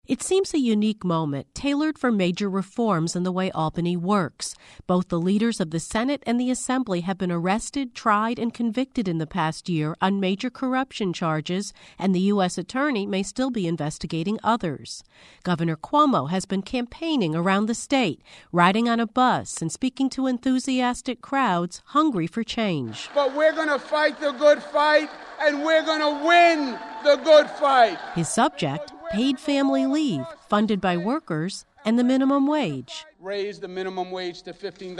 It seems a unique moment, tailored for major reforms in the way Albany works. Both the leaders of the Senate and the Assembly have been arrested, tried, and convicted in the past year on major corruption charges, and the U.S. Attorney may still be investigating others. Governor Cuomo has been campaigning around the state, riding on a bus and speaking to enthusiastic crowds hungry for change. But we're going to fight the good fight, and we're going to win the good fight. His subject, paid family leave, funded by workers, and the minimum wage. Raise the minimum wage to $15.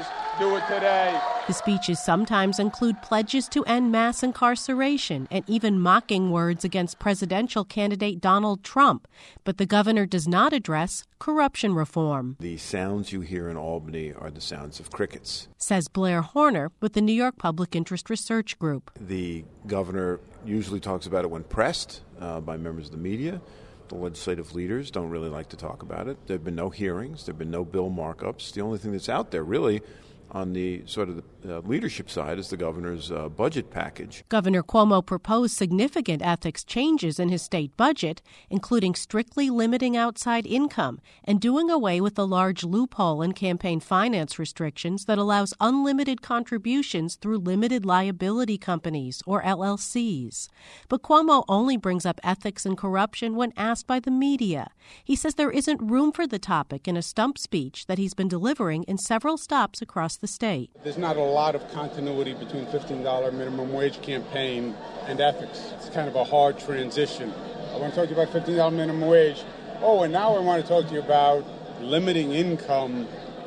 Do it today. The speeches sometimes include pledges to end mass incarceration and even mocking words against presidential candidate Donald Trump. But the governor does not address corruption reform. The sounds you hear in Albany are the sounds of crickets, says Blair Horner with the New York Public Interest Research Group. The governor usually talks about it when pressed by members of the media. The legislative leaders don't really like to talk about it. There have been no hearings. There have been no bill markups. The only thing that's out there really on the sort of the leadership side is the governor's budget package. Governor Cuomo proposed significant ethics changes in his state budget, including strictly limiting outside income and doing away with the large loophole in campaign finance restrictions that allows unlimited contributions through limited liability companies, or LLCs. But Cuomo only brings up ethics and corruption when asked by the media. He says there isn't room for the topic in a stump speech that he's been delivering in several stops across the state. There's not a lot of continuity between $15 minimum wage campaign and ethics. It's kind of a hard transition. I want to talk to you about $15 minimum wage. Oh, and now I want to talk to you about limiting income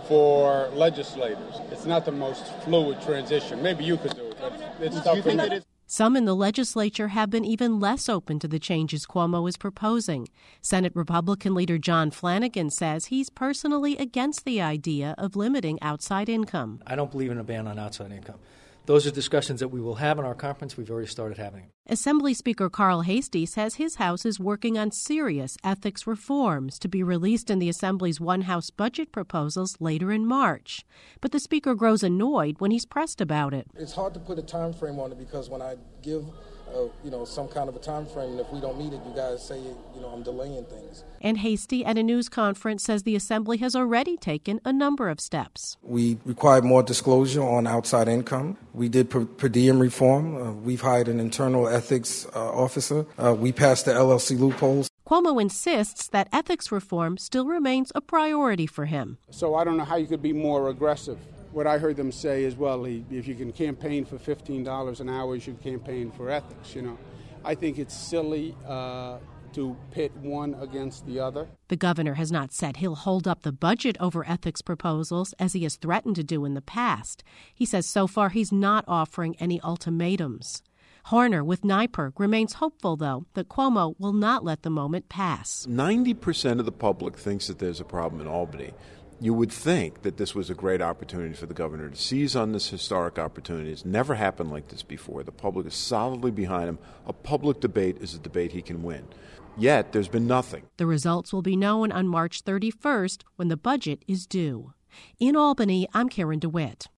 for legislators. It's not the most fluid transition. Maybe you could do it, but it's tough for me. Some in the legislature have been even less open to the changes Cuomo is proposing. Senate Republican leader John Flanagan says he's personally against the idea of limiting outside income. I don't believe in a ban on outside income. Those are discussions that we will have in our conference. We've already started having. Assembly Speaker Carl Heastie says his House is working on serious ethics reforms to be released in the Assembly's one-House budget proposals later in March. But the Speaker grows annoyed when he's pressed about it. It's hard to put a time frame on it because when I give some kind of a time frame, and if we don't meet it, you guys say, I'm delaying things. And Heastie at a news conference says the Assembly has already taken a number of steps. We required more disclosure on outside income. We did per diem reform. We've hired an internal ethics officer. We passed the LLC loopholes. Cuomo insists that ethics reform still remains a priority for him. So I don't know how you could be more aggressive. What I heard them say is, well, if you can campaign for $15 an hour, you should campaign for ethics, I think it's silly to pit one against the other. The governor has not said he'll hold up the budget over ethics proposals, as he has threatened to do in the past. He says so far he's not offering any ultimatums. Horner with NYPIRG remains hopeful, though, that Cuomo will not let the moment pass. 90% of the public thinks that there's a problem in Albany. You would think that this was a great opportunity for the governor to seize on this historic opportunity. It's never happened like this before. The public is solidly behind him. A public debate is a debate he can win. Yet, there's been nothing. The results will be known on March 31st when the budget is due. In Albany, I'm Karen DeWitt.